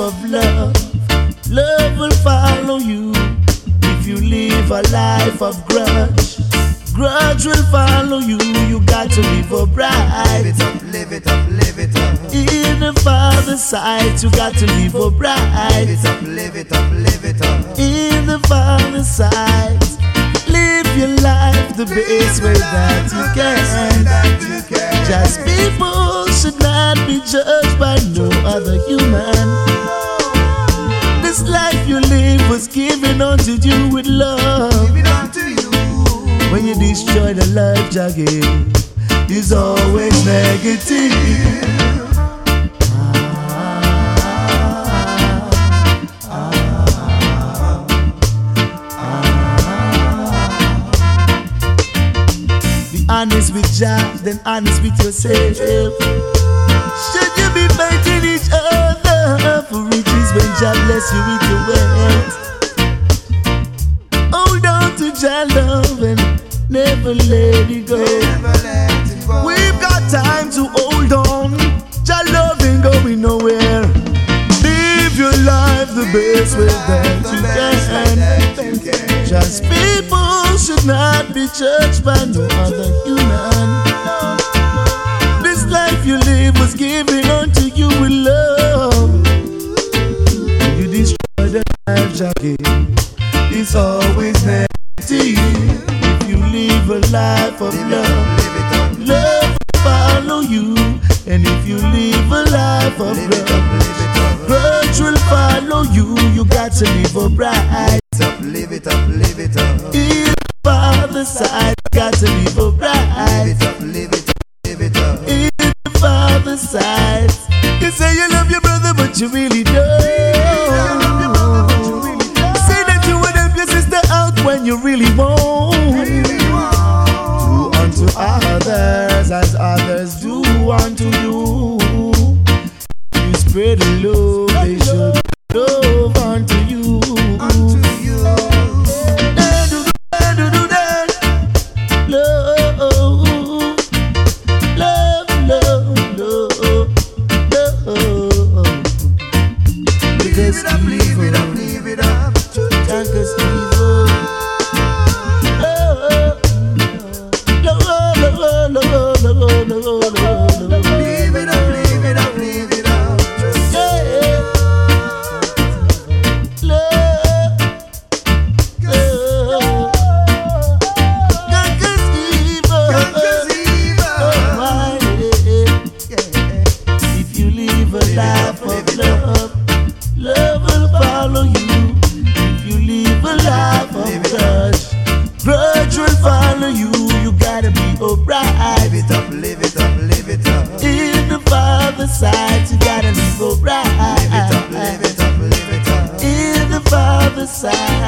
of love. Love will follow you. If you live a life of grudge, grudge will follow you. You got to live upright. Live it up, live it up, live it up. In the Father's sight, you got to live upright. Live it up, live it up, live it up. In the Father's sight, live your life the best way that you can. Just people should not be judged by no other human. This life you live was given unto you with love. When you destroy the life jogging, it's always negative. Be honest with Jah, then honest with yourself. Should you be fighting each other for riches when Jah bless you with your wealth? Hold on to Jah love and never let it go. We've got time to hold on. Jah love ain't going nowhere. Live your life the best way that you can. Just people should not be judged by no other human. This life you live was given unto you with love. You destroy the life jogging, it's always negative. If you live a life of love, love will follow you. And if you live a life of grudge, grudge will follow you. You got to live upright. Live it up, live it up. In the Father's side, you got to live upright. Live it up, live it up, live it up. In the Father's side, you say you love your brother, but you really don't. Say that you would help your sister out when you really won't. Do unto others as others do unto you. You spread the love, they should love unto you. Side.